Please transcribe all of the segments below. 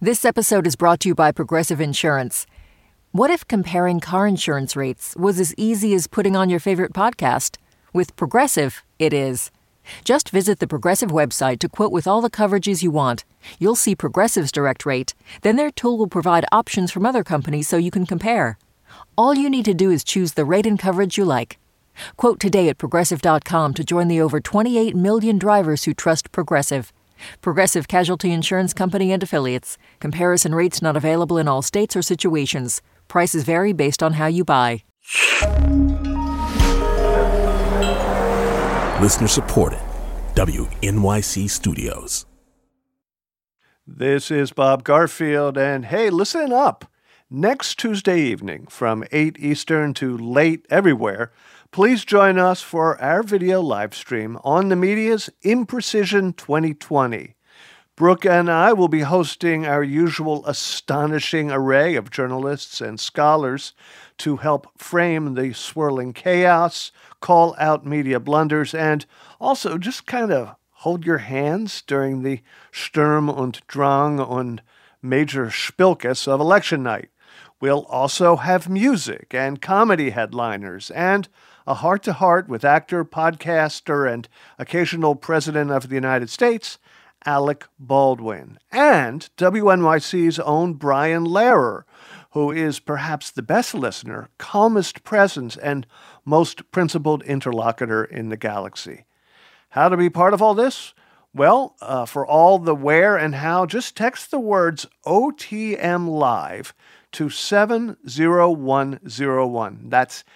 This episode is brought to you by Progressive Insurance. What if comparing car insurance rates was as easy as putting on your favorite podcast? With Progressive, it is. Just visit the Progressive website to quote with all the coverages you want. You'll see Progressive's direct rate. Then their tool will provide options from other companies so you can compare. All you need to do is choose the rate and coverage you like. Quote today at Progressive.com to join the over 28 million drivers who trust Progressive. Progressive Casualty Insurance Company and Affiliates. Comparison rates not available in all states or situations. Prices vary based on how you buy. Listener supported. WNYC Studios. This is Bob Garfield, and hey, listen up. Next Tuesday evening from 8 Eastern to late everywhere, please join us for our video live stream on the media's Imprecision 2020. Brooke and I will be hosting our usual astonishing array of journalists and scholars to help frame the swirling chaos, call out media blunders, and also just kind of hold your hands during the Sturm und Drang und major Spilkes of election night. We'll also have music and comedy headliners and a heart-to-heart with actor, podcaster, and occasional President of the United States, Alec Baldwin, and WNYC's own Brian Lehrer, who is perhaps the best listener, calmest presence, and most principled interlocutor in the galaxy. How to be part of all this? Well, for all the where and how, just text the words OTM Live to 70101. That's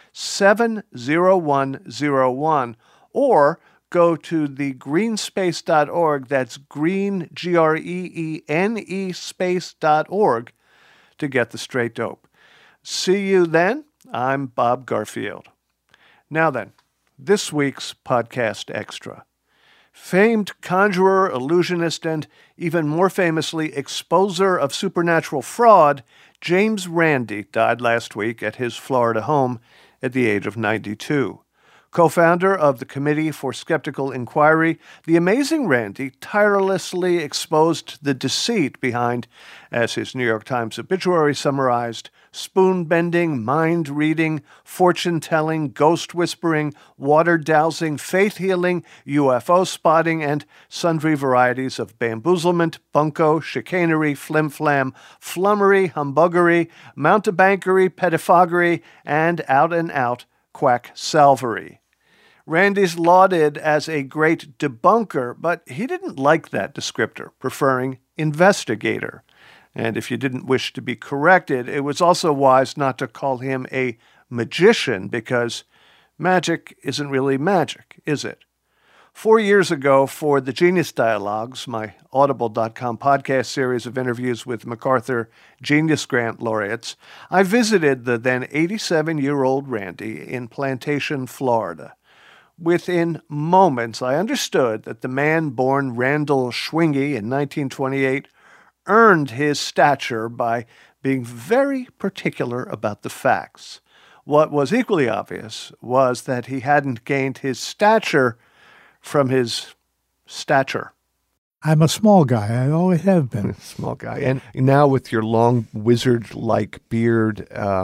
70101. Or go to the greenspace.org. That's green, G-R-E-E-N-E space.org to get the straight dope. See you then. I'm Bob Garfield. Now then, this week's podcast extra. Famed conjurer, illusionist, and even more famously, exposer of supernatural fraud, James Randi died last week at his Florida home at the age of 92. Co-founder of the Committee for Skeptical Inquiry, the amazing Randi tirelessly exposed the deceit behind, as his New York Times obituary summarized, spoon-bending, mind-reading, fortune-telling, ghost-whispering, water-dowsing, faith-healing, UFO spotting, and sundry varieties of bamboozlement, bunco, chicanery, flim-flam, flummery, humbuggery, mountebankery, pettifoggery, and out-and-out quack-salvery. Randi's lauded as a great debunker, but he didn't like that descriptor, preferring investigator. And if you didn't wish to be corrected, it was also wise not to call him a magician, because magic isn't really magic, is it? 4 years ago, for the Genius Dialogues, my Audible.com podcast series of interviews with MacArthur Genius Grant laureates, I visited the then 87-year-old Randi in Plantation, Florida. Within moments, I understood that the man born Randall Schwingy in 1928 earned his stature by being very particular about the facts. What was equally obvious was that he hadn't gained his stature from his stature. I'm a small guy. I always have been. Small guy. And now with your long wizard-like beard,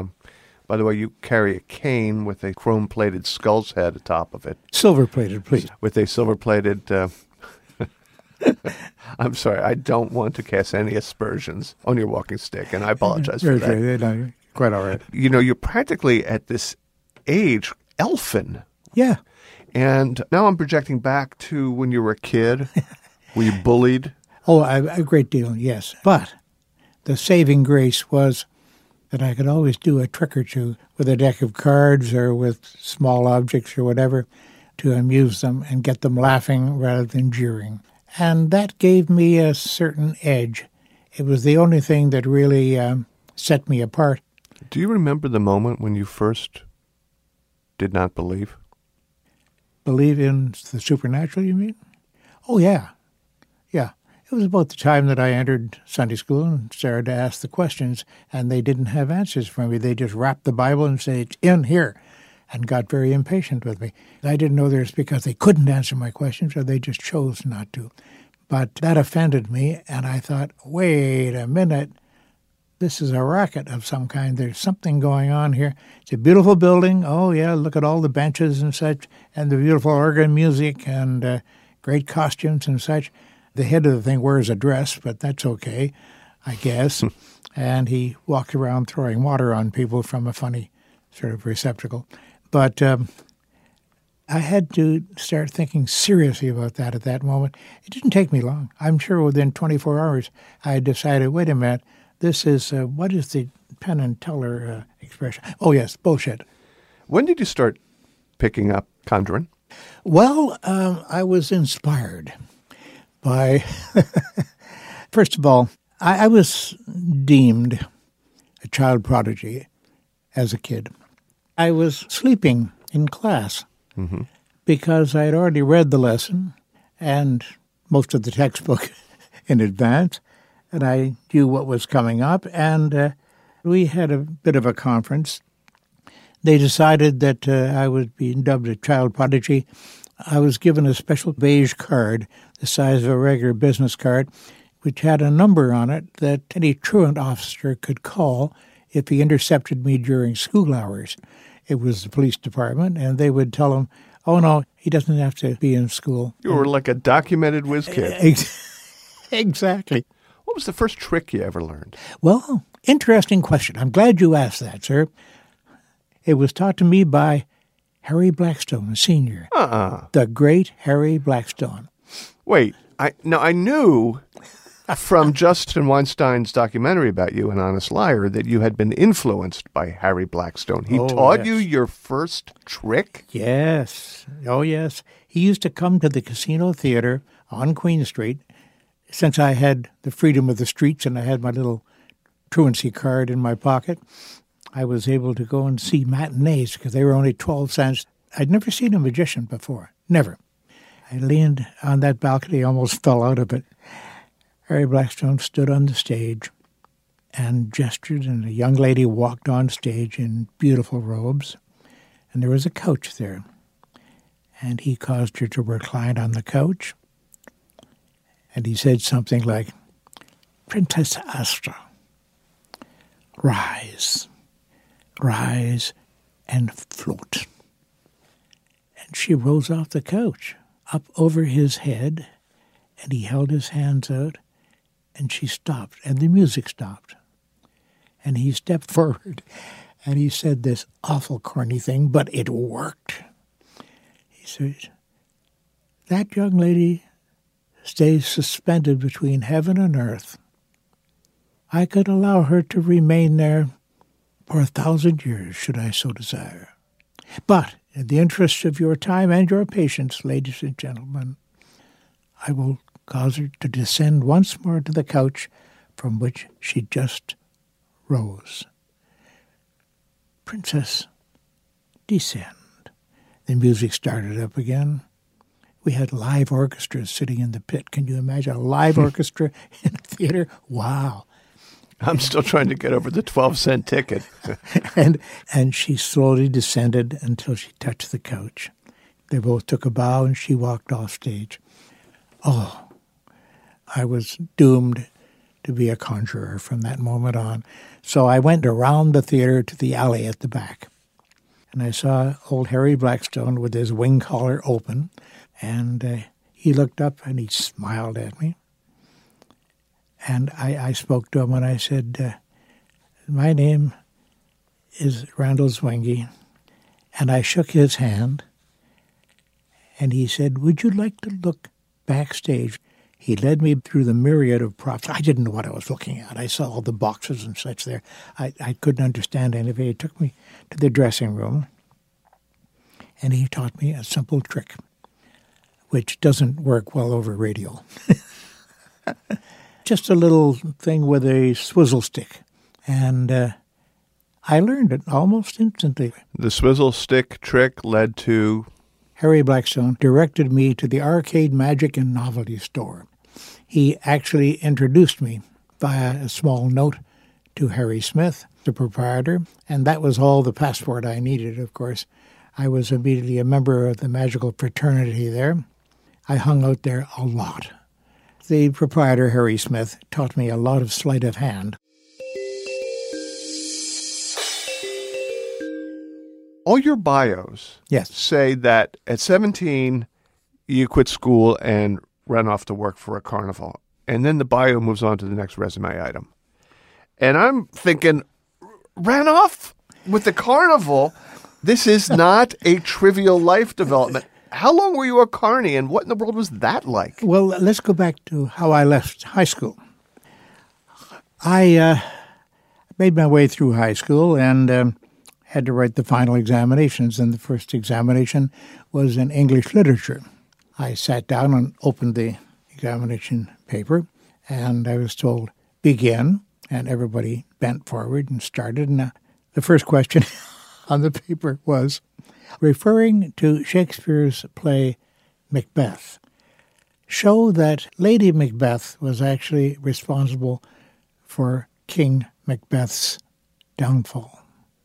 by the way, you carry a cane with a chrome-plated skull's head atop of it. Silver-plated, please. With a silver-plated... I'm sorry, I don't want to cast any aspersions on your walking stick, and I apologize for that. No, quite all right. You know, you're practically at this age elfin. Yeah. And now I'm projecting back to when you were a kid. Were you bullied? Oh, a great deal, yes. But the saving grace was that I could always do a trick or two with a deck of cards or with small objects or whatever to amuse them and get them laughing rather than jeering. And that gave me a certain edge. It was the only thing that really set me apart. Do you remember the moment when you first did not believe? Believe in the supernatural, you mean? Oh, yeah. Yeah. It was about the time that I entered Sunday school and started to ask the questions, and they didn't have answers for me. They just wrapped the Bible and said, it's in here, and got very impatient with me. I didn't know this because they couldn't answer my questions or they just chose not to. But that offended me, and I thought, wait a minute, this is a racket of some kind. There's something going on here. It's a beautiful building. Oh, yeah, look at all the benches and such, and the beautiful organ music and great costumes and such. The head of the thing wears a dress, but that's okay, I guess. And he walked around throwing water on people from a funny sort of receptacle. But I had to start thinking seriously about that at that moment. It didn't take me long. I'm sure within 24 hours I had decided, wait a minute, this is, what is the Penn and Teller expression? Oh, yes, bullshit. When did you start picking up conjuring? Well, I was inspired by, first of all, I was deemed a child prodigy as a kid. I was sleeping in class because I had already read the lesson and most of the textbook in advance, and I knew what was coming up, and we had a bit of a conference. They decided that I would be dubbed a child prodigy. I was given a special beige card, the size of a regular business card, which had a number on it that any truant officer could call if he intercepted me during school hours. It was the police department, and they would tell him, oh, no, he doesn't have to be in school. You were like a documented whiz kid. Exactly. What was the first trick you ever learned? Well, interesting question. I'm glad you asked that, sir. It was taught to me by Harry Blackstone, Sr. The great Harry Blackstone. Wait, I knew from Justin Weinstein's documentary about you, An Honest Liar, that you had been influenced by Harry Blackstone. He taught you your first trick? Yes. Oh, yes. He used to come to the Casino Theater on Queen Street. Since I had the freedom of the streets and I had my little truancy card in my pocket, I was able to go and see matinees because they were only 12 cents. I'd never seen a magician before. Never. I leaned on that balcony, almost fell out of it. Harry Blackstone stood on the stage and gestured, and a young lady walked on stage in beautiful robes, and there was a couch there. And he caused her to recline on the couch, and he said something like, Princess Astra, rise, rise and float. And she rose off the couch, up over his head, and he held his hands out, and she stopped, and the music stopped. And he stepped forward, and he said this awful corny thing, but it worked. He said, that young lady stays suspended between heaven and earth. I could allow her to remain there for 1,000 years, should I so desire. But in the interest of your time and your patience, ladies and gentlemen, I will cause her to descend once more to the couch from which she just rose. Princess, descend. The music started up again. We had live orchestras sitting in the pit. Can you imagine a live orchestra in a theater? Wow. I'm still trying to get over the 12-cent ticket. and she slowly descended until she touched the couch. They both took a bow, and she walked off stage. Oh, I was doomed to be a conjurer from that moment on. So I went around the theater to the alley at the back. And I saw old Harry Blackstone with his wing collar open. And he looked up and he smiled at me. And I spoke to him and I said, my name is Randall Zwengey. And I shook his hand. And he said, would you like to look backstage? He led me through the myriad of props. I didn't know what I was looking at. I saw all the boxes and such there. I couldn't understand anything. He took me to the dressing room. And he taught me a simple trick, which doesn't work well over radio. Just a little thing with a swizzle stick. And I learned it almost instantly. The swizzle stick trick led to? Harry Blackstone directed me to the Arcade Magic and Novelty Store. He actually introduced me via a small note to Harry Smith, the proprietor, and that was all the passport I needed, of course. I was immediately a member of the magical fraternity there. I hung out there a lot. The proprietor, Harry Smith, taught me a lot of sleight of hand. All your bios say that at 17, you quit school and ran off to work for a carnival. And then the bio moves on to the next resume item. And I'm thinking, ran off with the carnival? This is not a trivial life development. How long were you a carny, and what in the world was that like? Well, let's go back to how I left high school. I made my way through high school and had to write the final examinations, and the first examination was in English literature. I sat down and opened the examination paper, and I was told, begin, and everybody bent forward and started. And the first question on the paper was, referring to Shakespeare's play Macbeth, show that Lady Macbeth was actually responsible for King Macbeth's downfall.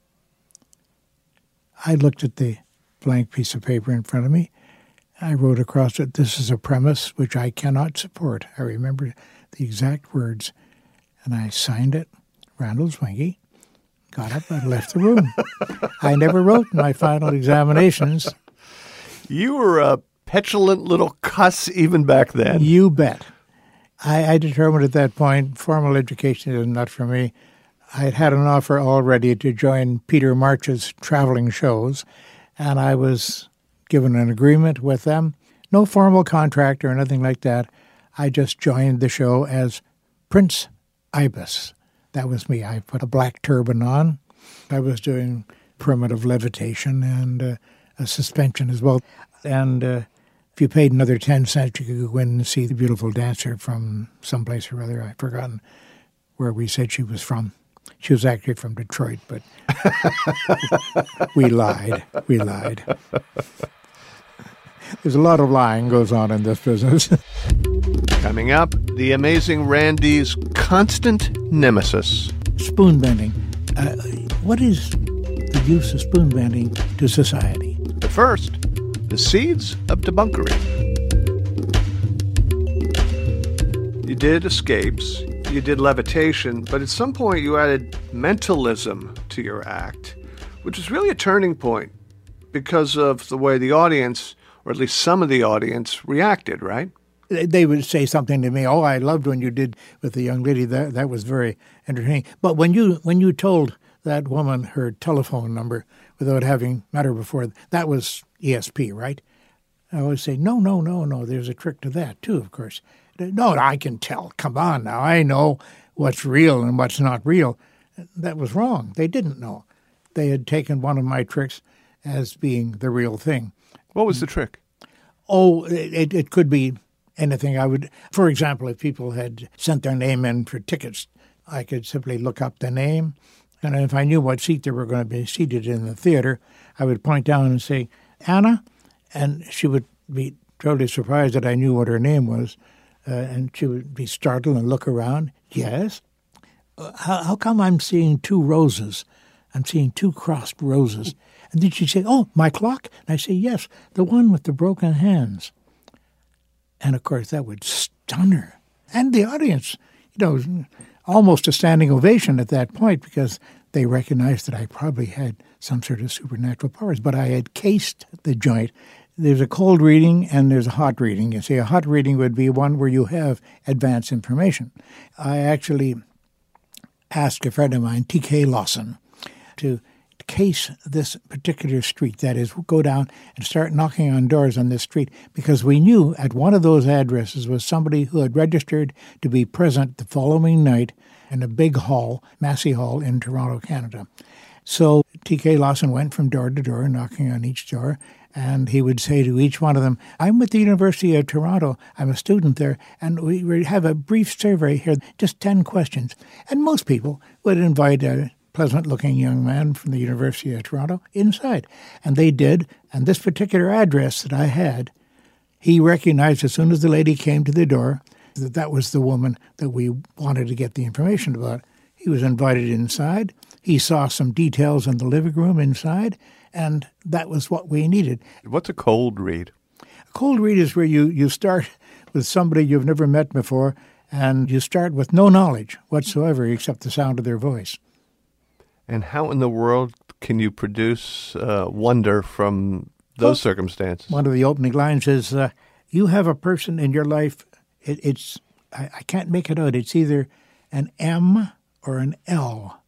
I looked at the blank piece of paper in front of me. I wrote across it, this is a premise which I cannot support. I remember the exact words, and I signed it, Randall Zwingy, got up and left the room. I never wrote my final examinations. You were a petulant little cuss even back then. You bet. I determined at that point, formal education is not for me. I had had an offer already to join Peter March's traveling shows, and I was given an agreement with them. No formal contract or anything like that. I just joined the show as Prince Ibis. That was me. I put a black turban on. I was doing primitive levitation and a suspension as well. And if you paid another 10 cents, you could go in and see the beautiful dancer from someplace or other. I've forgotten where we said she was from. She was actually from Detroit, but we lied. There's a lot of lying goes on in this business. Coming up, the amazing Randy's constant nemesis. Spoon bending. What is the use of spoon bending to society? But first, the seeds of debunkery. You did escapes, you did levitation, but at some point you added mentalism to your act, which was really a turning point because of the way the audience, or at least some of the audience, reacted, right? They would say something to me, oh, I loved when you did with the young lady, that was very entertaining. But when you told that woman her telephone number without having met her before, that was ESP, right? I always say, no, there's a trick to that too, of course. No, I can tell. Come on now. I know what's real and what's not real. That was wrong. They didn't know. They had taken one of my tricks as being the real thing. What was the trick? Oh, it could be anything. For example, if people had sent their name in for tickets, I could simply look up the name. And if I knew what seat they were going to be seated in the theater, I would point down and say, Anna? And she would be totally surprised that I knew what her name was. And she would be startled and look around. Yes? How come I'm seeing two roses? I'm seeing two crossed roses. And then she'd say, oh, my clock? And I say, yes, the one with the broken hands. And, of course, that would stun her. And the audience, almost a standing ovation at that point because they recognized that I probably had some sort of supernatural powers. But I had cased the joint. There's a cold reading and there's a hot reading. You see, a hot reading would be one where you have advanced information. I actually asked a friend of mine, T.K. Lawson, to case this particular street. That is, go down and start knocking on doors on this street because we knew at one of those addresses was somebody who had registered to be present the following night in a big hall, Massey Hall in Toronto, Canada. So T.K. Lawson went from door to door, knocking on each door, and he would say to each one of them, I'm with the University of Toronto. I'm a student there, and we have a brief survey here, just 10 questions. And most people would invite a pleasant-looking young man from the University of Toronto inside. And they did, and this particular address that I had, he recognized as soon as the lady came to the door that that was the woman that we wanted to get the information about. He was invited inside. He saw some details in the living room inside, and that was what we needed. What's a cold read? A cold read is where you start with somebody you've never met before, and you start with no knowledge whatsoever except the sound of their voice. And how in the world can you produce wonder from those circumstances? One of the opening lines is, you have a person in your life, I can't make it out. It's either an M or an L.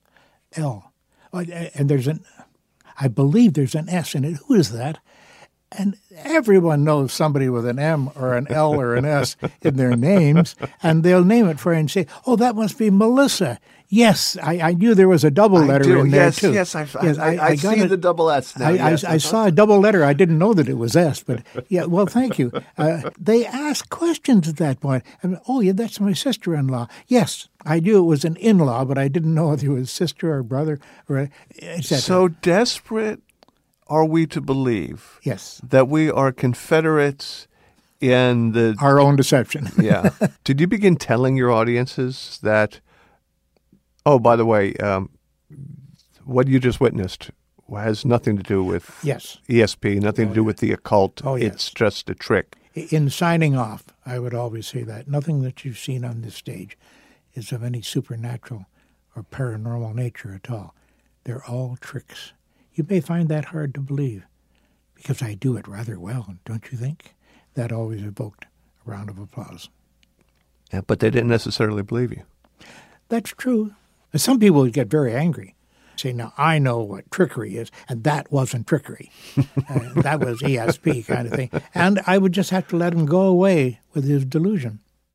And I believe there's an S in it. Who is that? And everyone knows somebody with an M or an L or an S in their names, and they'll name it for you and say, oh, that must be Melissa. Yes, I knew there was a double letter in there, too. Yes, I see the double S now. I saw a double letter. I didn't know that it was S, but yeah, well, thank you. They ask questions at that point. Oh, yeah, that's my sister-in-law. Yes, I knew it was an in-law, but I didn't know if it was sister or brother or et cetera. So desperate are we to believe that we are Confederates in our own deception? Yeah. Did you begin telling your audiences that, oh, by the way, what you just witnessed has nothing to do with ESP, nothing to do with the occult. Oh, yes. It's just a trick. In signing off, I would always say that. Nothing that you've seen on this stage is of any supernatural or paranormal nature at all. They're all tricks. You may find that hard to believe, because I do it rather well, don't you think? That always evoked a round of applause. Yeah, but they didn't necessarily believe you. That's true. Some people would get very angry, say, now I know what trickery is, and that wasn't trickery. That was ESP kind of thing. And I would just have to let him go away with his delusion.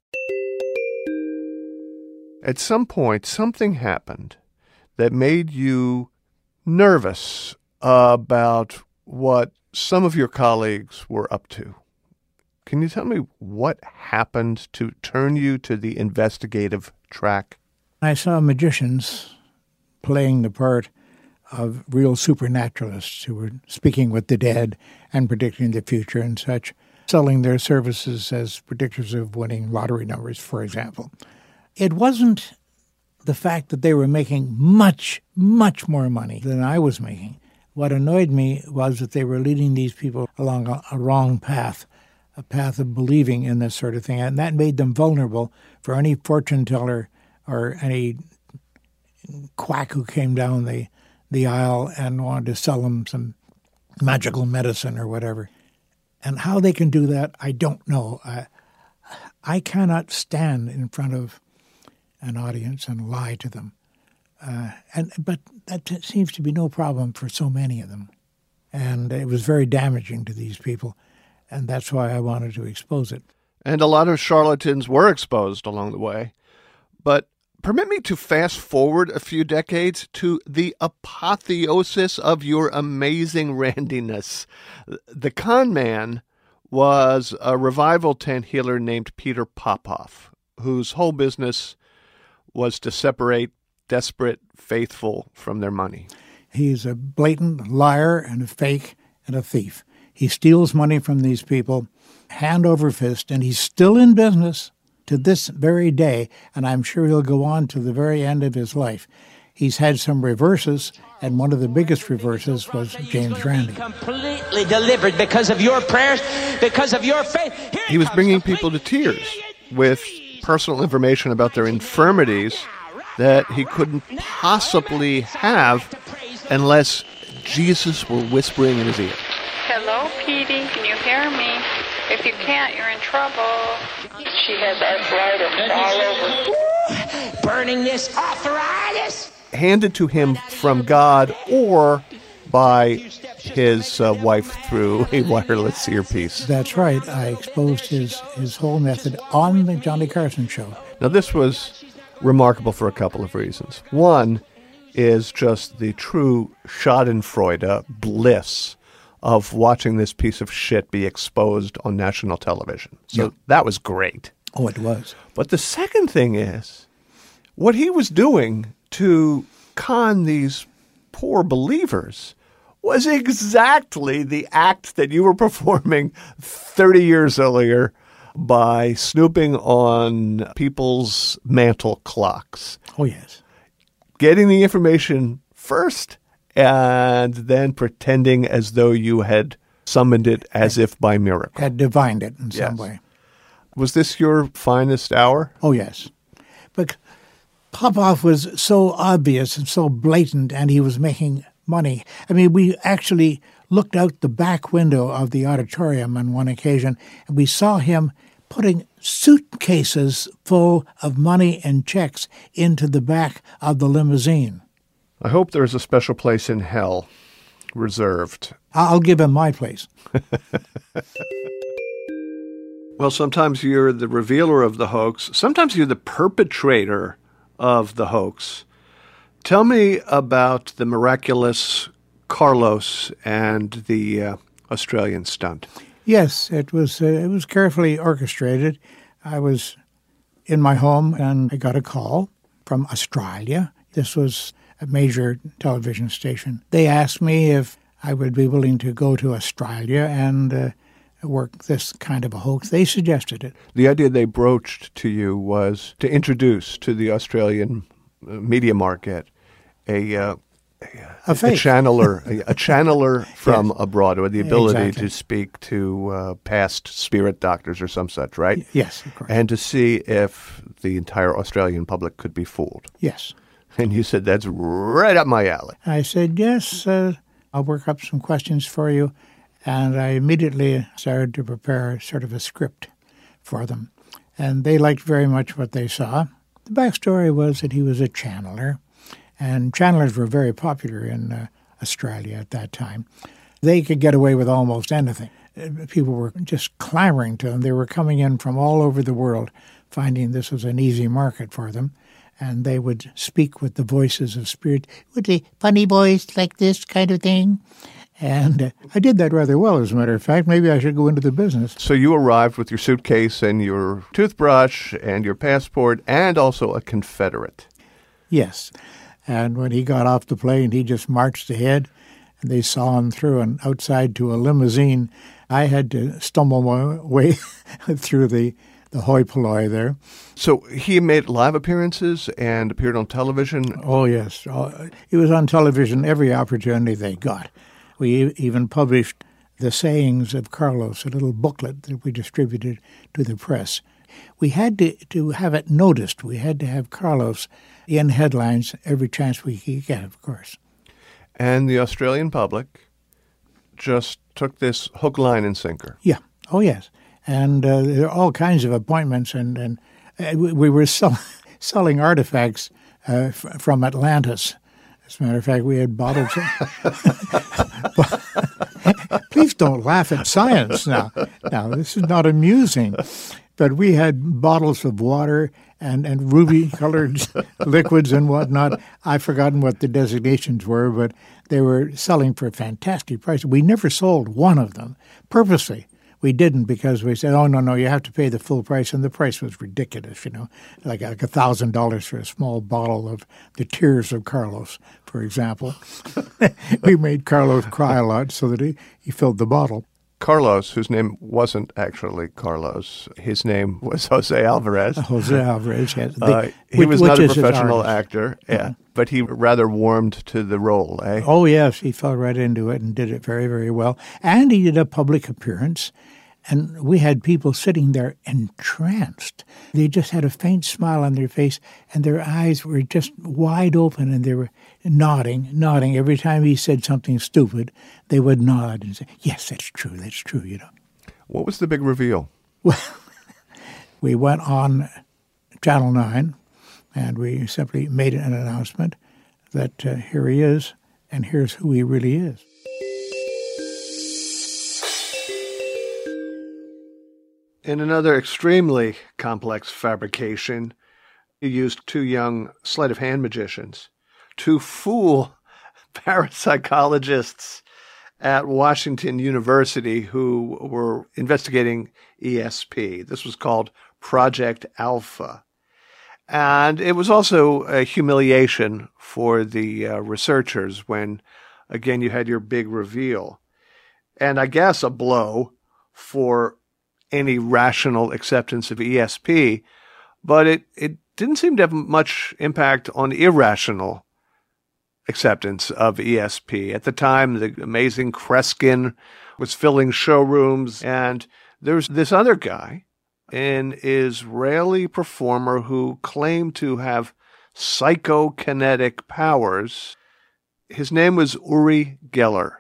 At some point, something happened that made you nervous about what some of your colleagues were up to. Can you tell me what happened to turn you to the investigative track? I saw magicians playing the part of real supernaturalists who were speaking with the dead and predicting the future and such, selling their services as predictors of winning lottery numbers, for example. It wasn't the fact that they were making much, much more money than I was making. What annoyed me was that they were leading these people along a wrong path, a path of believing in this sort of thing, and that made them vulnerable for any fortune teller or any quack who came down the aisle and wanted to sell them some magical medicine or whatever. And how they can do that, I don't know. I cannot stand in front of an audience and lie to them. But that seems to be no problem for so many of them. And it was very damaging to these people, and that's why I wanted to expose it. And a lot of charlatans were exposed along the way. But permit me to fast forward a few decades to the apotheosis of your amazing randiness. The con man was a revival tent healer named Peter Popoff, whose whole business was to separate desperate faithful from their money. He's a blatant liar and a fake and a thief. He steals money from these people hand over fist, and he's still in business to this very day, and I'm sure he'll go on to the very end of his life. He's had some reverses, and one of the biggest reverses was James Randi. Completely delivered because of your prayers, because of your faith. He was bringing people to tears with personal information about their infirmities that he couldn't possibly have unless Jesus were whispering in his ear. Hello, Petey. Can you hear me? If you can't, you're in trouble. She has arthritis all over. Burning this arthritis. Handed to him from God or by his wife through a wireless earpiece. That's right. I exposed his whole method on the Johnny Carson show. Now, this was remarkable for a couple of reasons. One is just the true schadenfreude bliss of watching this piece of shit be exposed on national television. So that was great. Oh, it was. But the second thing is what he was doing to con these poor believers was exactly the act that you were performing 30 years earlier by snooping on people's mantle clocks. Oh, yes. Getting the information first and then pretending as though you had summoned it as if by miracle. Had divined it in some way. Was this your finest hour? Oh, yes. But Popov was so obvious and so blatant, and he was making money. I mean, we actually looked out the back window of the auditorium on one occasion, and we saw him putting suitcases full of money and checks into the back of the limousine. I hope there's a special place in hell reserved. I'll give him my place. Well, sometimes you're the revealer of the hoax. Sometimes you're the perpetrator of the hoax. Tell me about the miraculous Carlos and the Australian stunt. Yes, it was carefully orchestrated. I was in my home and I got a call from Australia. This was a major television station. They asked me if I would be willing to go to Australia and work this kind of a hoax. They suggested it. The idea they broached to you was to introduce to the Australian media market a channeler from Yes. abroad, or the ability Exactly. to speak to past spirit doctors or some such, right? Yes, of course. And to see if the entire Australian public could be fooled. Yes. And you said, that's right up my alley. I said, yes, I'll work up some questions for you. And I immediately started to prepare sort of a script for them. And they liked very much what they saw. The backstory was that he was a channeler, and channelers were very popular in Australia at that time. They could get away with almost anything. People were just clamoring to them. They were coming in from all over the world, finding this was an easy market for them. And they would speak with the voices of spirit, with a funny voice like this kind of thing. And I did that rather well, as a matter of fact. Maybe I should go into the business. So you arrived with your suitcase and your toothbrush and your passport and also a Confederate. Yes. And when he got off the plane, he just marched ahead, and they saw him through and outside to a limousine. I had to stumble my way through the hoi polloi there. So he made live appearances and appeared on television. Oh, yes. He was on television every opportunity they got. We even published the sayings of Carlos, a little booklet that we distributed to the press. We had to have it noticed. We had to have Carlos in headlines every chance we could get, of course. And the Australian public just took this hook, line, and sinker. Yeah. Oh, yes. And there are all kinds of appointments, and we were selling artifacts from Atlantis. As a matter of fact, we had bottles Please don't laugh at science now. Now, this is not amusing. But we had bottles of water and ruby-colored liquids and whatnot. I've forgotten what the designations were, but they were selling for a fantastic price. We never sold one of them, purposely. We didn't, because we said, oh, no, you have to pay the full price. And the price was ridiculous, like $1,000 for a small bottle of the Tears of Carlos, for example. We made Carlos cry a lot so that he filled the bottle. Carlos, whose name wasn't actually Carlos, his name was Jose Alvarez. Jose Alvarez, yes. He was not a which is his professional artist. actor, yeah, but he rather warmed to the role, eh? Oh, yes, he fell right into it and did it very, very well. And he did a public appearance, and we had people sitting there entranced. They just had a faint smile on their face, and their eyes were just wide open, and they were nodding. Every time he said something stupid, they would nod and say, yes, that's true, What was the big reveal? Well, we went on Channel 9, and we simply made an announcement that here he is, and here's who he really is. In another extremely complex fabrication, you used two young sleight of hand magicians to fool parapsychologists at Washington University who were investigating ESP. This was called Project Alpha. And it was also a humiliation for the researchers when, again, you had your big reveal. And I guess a blow for any rational acceptance of ESP, but it didn't seem to have much impact on irrational acceptance of ESP. At the time, the amazing Kreskin was filling showrooms, and there was this other guy an Israeli performer who claimed to have psychokinetic powers. His name was Uri Geller,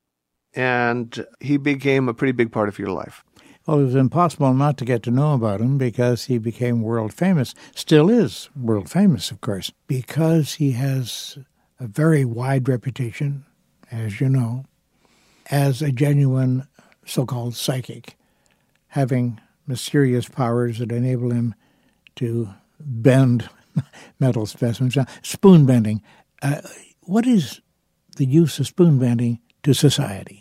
and he became a pretty big part of your life. Well, it was impossible not to get to know about him because he became world famous, still is world famous, of course, because he has a very wide reputation, as you know, as a genuine so-called psychic, having mysterious powers that enable him to bend metal specimens. Spoon bending. What is the use of spoon bending to society?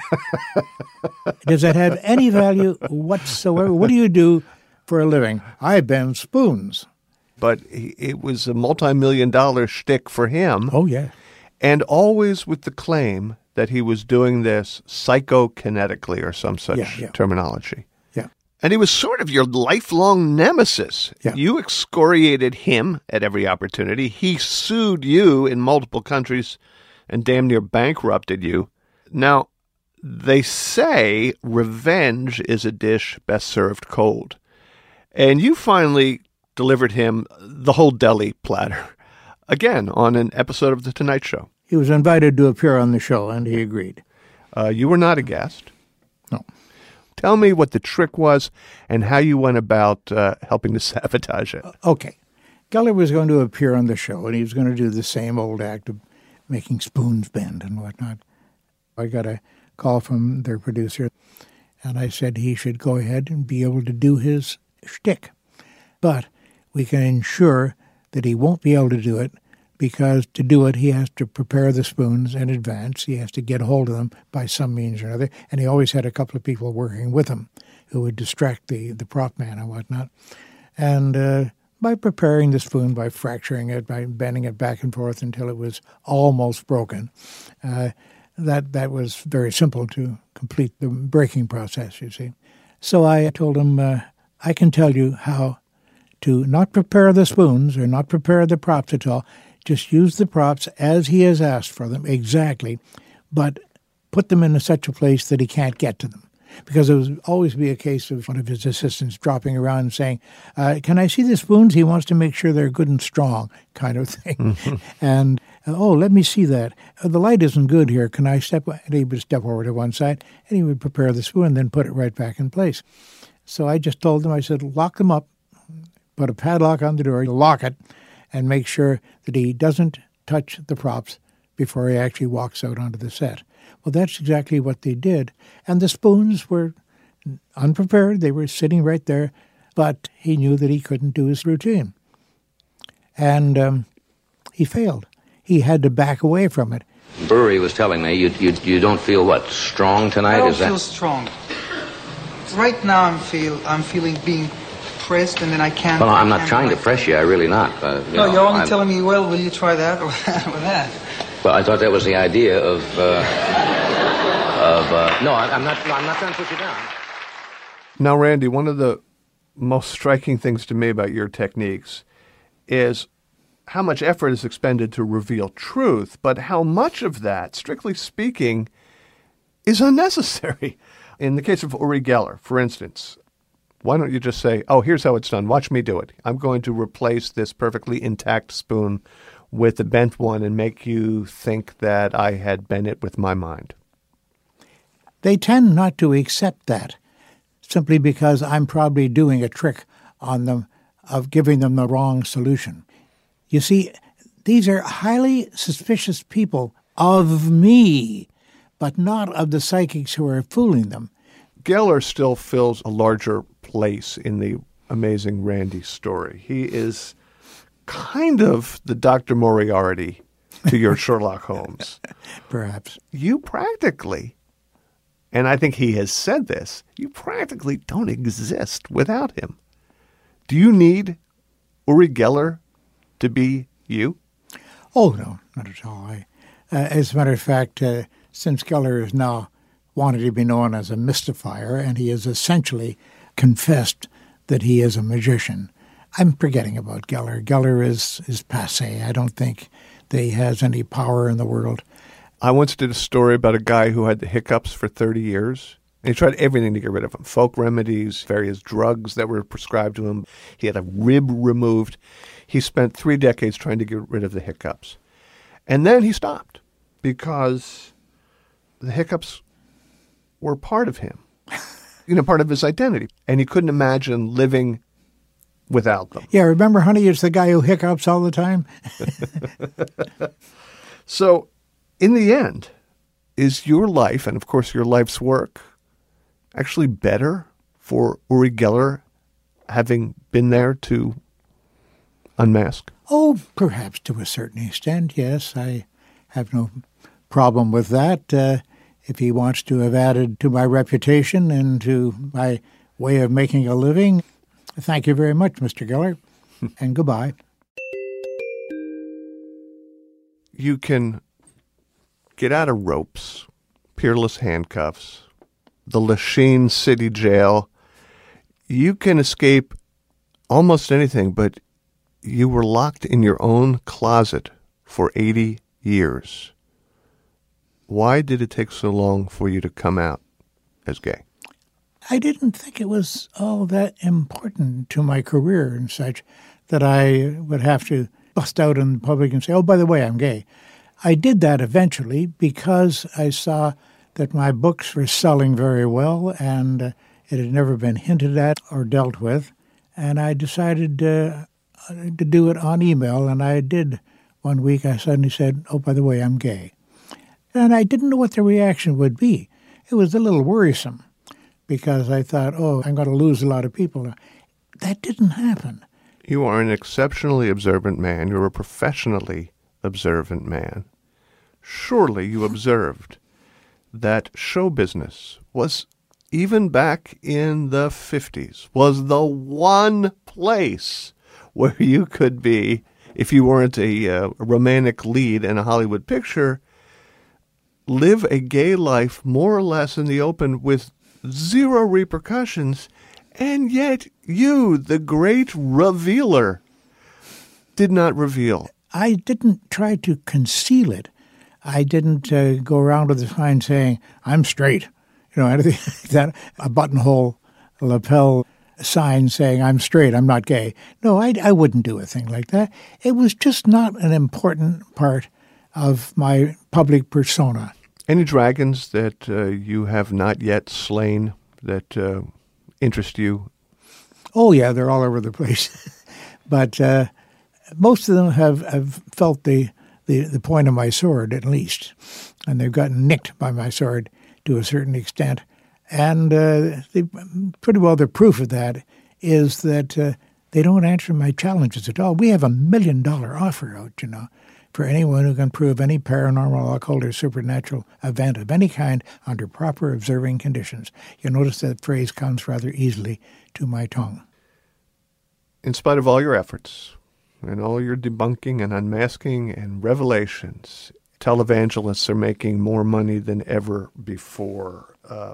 Does that have any value whatsoever? What do you do for a living? I bend spoons. But it was a multi-million-dollar shtick for him. Oh, yeah. And always with the claim that he was doing this psychokinetically or some such terminology. Yeah. And he was sort of your lifelong nemesis. Yeah. You excoriated him at every opportunity. He sued you in multiple countries and damn near bankrupted you. Now, they say revenge is a dish best served cold. And you finally delivered him the whole deli platter, again, on an episode of The Tonight Show. He was invited to appear on the show, and he agreed. You were not a guest. No. Tell me what the trick was and how you went about helping to sabotage it. Okay. Geller was going to appear on the show, and he was going to do the same old act of making spoons bend and whatnot. I got a call from their producer, and I said he should go ahead and be able to do his shtick. But we can ensure that he won't be able to do it because to do it, he has to prepare the spoons in advance. He has to get a hold of them by some means or another. And he always had a couple of people working with him who would distract the prop man and whatnot. And by preparing the spoon, by fracturing it, by bending it back and forth until it was almost broken, that was very simple to complete the breaking process, you see. So I told him, I can tell you how to not prepare the spoons or not prepare the props at all. Just use the props as he has asked for them, exactly, but put them in such a place that he can't get to them. Because it would always be a case of one of his assistants dropping around and saying, can I see the spoons? He wants to make sure they're good and strong, kind of thing. Mm-hmm. And, let me see that. The light isn't good here. Can I step? And he would step over to one side, and he would prepare the spoon and then put it right back in place. So I just told him, I said, lock them up, put a padlock on the door, lock it, and make sure that he doesn't touch the props before he actually walks out onto the set. Well, that's exactly what they did. And the spoons were unprepared. They were sitting right there, but he knew that he couldn't do his routine. And he failed. He had to back away from it. Burry was telling me you don't feel, what, strong tonight? I don't feel strong. Right now I'm feeling being pressed, and then I can't... Well, I'm not trying to press you. I really not. No, you're only telling me, well, will you try that or that? Well, I thought that was the idea of no, I'm not trying to put you down. Now, Randy, one of the most striking things to me about your techniques is how much effort is expended to reveal truth, but how much of that, strictly speaking, is unnecessary. In the case of Uri Geller, for instance, why don't you just say, oh, here's how it's done. Watch me do it. I'm going to replace this perfectly intact spoon with a bent one and make you think that I had bent it with my mind. They tend not to accept that simply because I'm probably doing a trick on them of giving them the wrong solution. You see, these are highly suspicious people of me, but not of the psychics who are fooling them. Geller still fills a larger place in the amazing Randy story. He is kind of the Dr. Moriarty to your Sherlock Holmes. Perhaps. You practically, and I think he has said this, you practically don't exist without him. Do you need Uri Geller to be you? Oh, no, not at all. As a matter of fact, since Geller is now wanted to be known as a mystifier, and he has essentially confessed that he is a magician, I'm forgetting about Geller. Geller is passé. I don't think that he has any power in the world. I once did a story about a guy who had the hiccups for 30 years. And he tried everything to get rid of them. Folk remedies, various drugs that were prescribed to him. He had a rib removed. He spent 3 decades trying to get rid of the hiccups. And then he stopped because the hiccups were part of him, part of his identity. And he couldn't imagine living without them. Yeah, remember, honey, it's the guy who hiccups all the time? So, in the end, is your life, and of course your life's work, actually better for Uri Geller having been there to unmask? Oh, perhaps to a certain extent, yes. I have no problem with that. If he wants to have added to my reputation and to my way of making a living, thank you very much, Mr. Geller, and goodbye. You can get out of ropes, peerless handcuffs, the Lachine City Jail. You can escape almost anything, but you were locked in your own closet for 80 years. Why did it take so long for you to come out as gay? I didn't think it was all that important to my career and such that I would have to bust out in public and say, oh, by the way, I'm gay. I did that eventually because I saw that my books were selling very well and it had never been hinted at or dealt with. And I decided to do it on email, and I did. One week I suddenly said, oh, by the way, I'm gay. And I didn't know what the reaction would be. It was a little worrisome because I thought, oh, I'm going to lose a lot of people. That didn't happen. You are an exceptionally observant man. You're a professionally observant man. Surely you observed that show business was, even back in the 50s, was the one place where you could be, if you weren't a romantic lead in a Hollywood picture, live a gay life more or less in the open with zero repercussions, and yet you, the great revealer, did not reveal. I didn't try to conceal it. I didn't go around with a sign saying, I'm straight. Anything like that, a buttonhole lapel sign saying, I'm straight, I'm not gay. No, I wouldn't do a thing like that. It was just not an important part of my public persona. Any dragons that you have not yet slain that interest you? Oh, yeah, they're all over the place. But most of them have felt the point of my sword, at least. And they've gotten nicked by my sword to a certain extent. And pretty well the proof of that is that they don't answer my challenges at all. We have $1 million offer out, for anyone who can prove any paranormal, occult, or supernatural event of any kind under proper observing conditions. You'll notice that phrase comes rather easily to my tongue. In spite of all your efforts and all your debunking and unmasking and revelations, televangelists are making more money than ever before.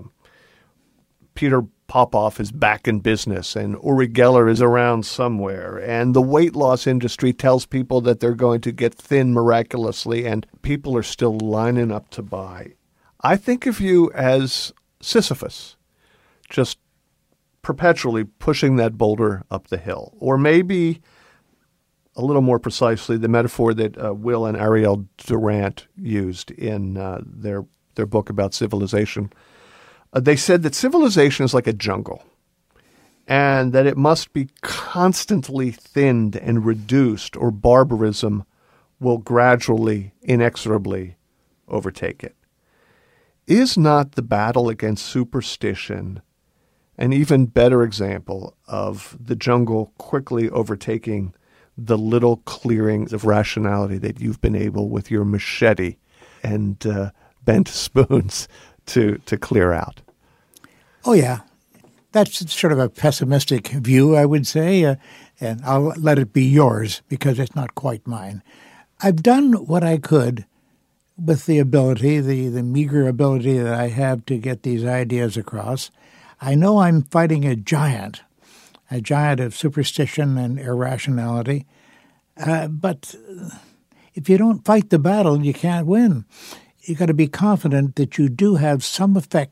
Peter Popoff is back in business, and Uri Geller is around somewhere, and the weight loss industry tells people that they're going to get thin miraculously, and people are still lining up to buy. I think of you as Sisyphus, just perpetually pushing that boulder up the hill, or maybe a little more precisely the metaphor that Will and Ariel Durant used in their book about civilization. They said that civilization is like a jungle and that it must be constantly thinned and reduced or barbarism will gradually, inexorably overtake it. Is not the battle against superstition an even better example of the jungle quickly overtaking the little clearings of rationality that you've been able with your machete and bent spoons to clear out? Oh, yeah. That's sort of a pessimistic view, I would say, and I'll let it be yours because it's not quite mine. I've done what I could with the ability, the meager ability that I have to get these ideas across. I know I'm fighting a giant of superstition and irrationality, but if you don't fight the battle, you can't win. You've got to be confident that you do have some effect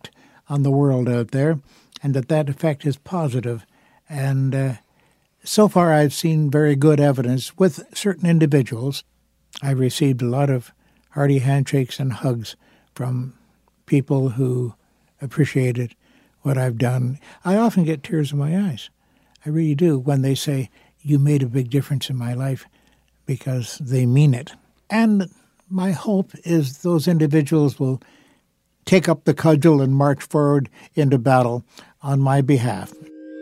on the world out there, and that effect is positive. And so far I've seen very good evidence with certain individuals. I've received a lot of hearty handshakes and hugs from people who appreciated what I've done. I often get tears in my eyes. I really do when they say, you made a big difference in my life, because they mean it. And my hope is those individuals will take up the cudgel and march forward into battle on my behalf.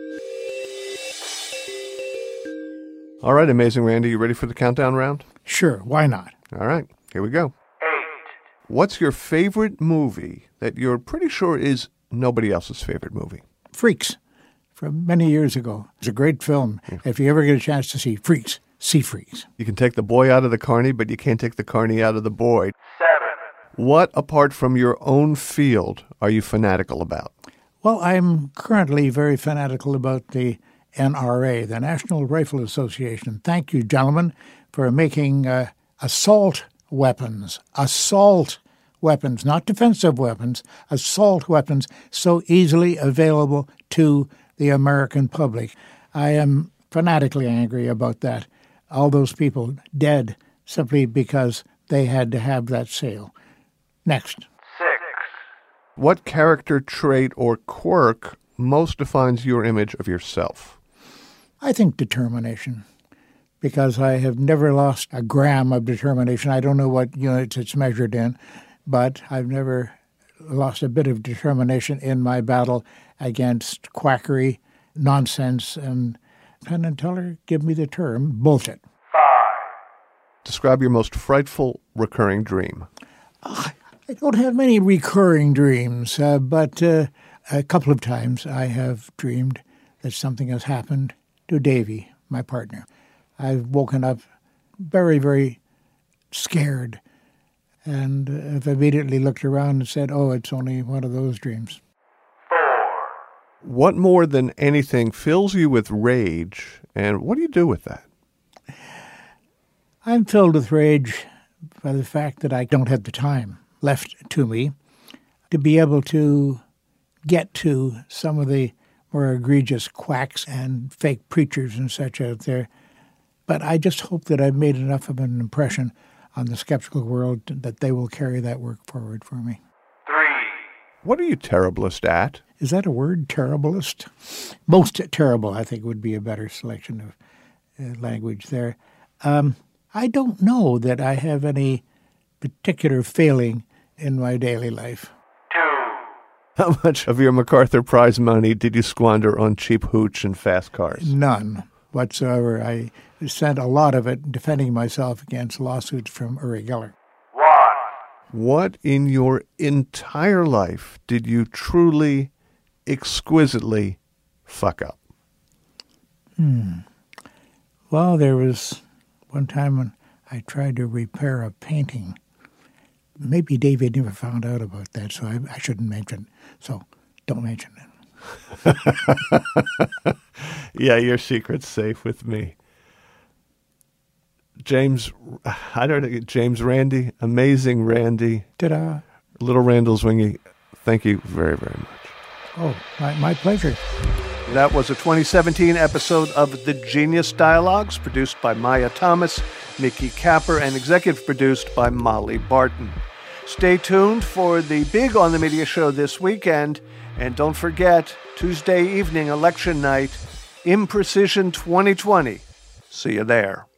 All right, Amazing Randy, you ready for the countdown round? Sure, why not? All right, here we go. 8. What's your favorite movie that you're pretty sure is nobody else's favorite movie? Freaks, from many years ago. It's a great film. Yeah. If you ever get a chance to see Freaks, see Freaks. You can take the boy out of the carny, but you can't take the carny out of the boy. 7. What, apart from your own field, are you fanatical about? Well, I'm currently very fanatical about the NRA, the National Rifle Association. Thank you, gentlemen, for making assault weapons, not defensive weapons, assault weapons so easily available to the American public. I am fanatically angry about that. All those people dead simply because they had to have that sale. Next. 6. What character trait or quirk most defines your image of yourself? I think determination, because I have never lost a gram of determination. I don't know what units it's measured in, but I've never lost a bit of determination in my battle against quackery, nonsense, and Penn and Teller give me the term bullshit. 5. Describe your most frightful recurring dream. I don't have many recurring dreams, but a couple of times I have dreamed that something has happened to Davy, my partner. I've woken up very, very scared and have immediately looked around and said, oh, it's only one of those dreams. 4. What more than anything fills you with rage, and what do you do with that? I'm filled with rage by the fact that I don't have the time left to me to be able to get to some of the more egregious quacks and fake preachers and such out there. But I just hope that I've made enough of an impression on the skeptical world that they will carry that work forward for me. 3. What are you terriblest at? Is that a word, terriblest? Most terrible, I think, would be a better selection of language there. I don't know that I have any particular failing in my daily life. 2. How much of your MacArthur Prize money did you squander on cheap hooch and fast cars? None whatsoever. I spent a lot of it defending myself against lawsuits from Uri Geller. 1. What in your entire life did you truly, exquisitely fuck up? Well, there was one time when I tried to repair a painting. Maybe David never found out about that, so I shouldn't mention it. So don't mention it. Yeah, your secret's safe with me. James Randy, Amazing Randy. Ta-da. Little Randall Zwingli, thank you very, very much. Oh, my pleasure. That was a 2017 episode of The Genius Dialogues, produced by Maya Thomas, Nikki Capper, and executive produced by Molly Barton. Stay tuned for the big On the Media show this weekend, and don't forget, Tuesday evening, election night, Imprecision 2020. See you there.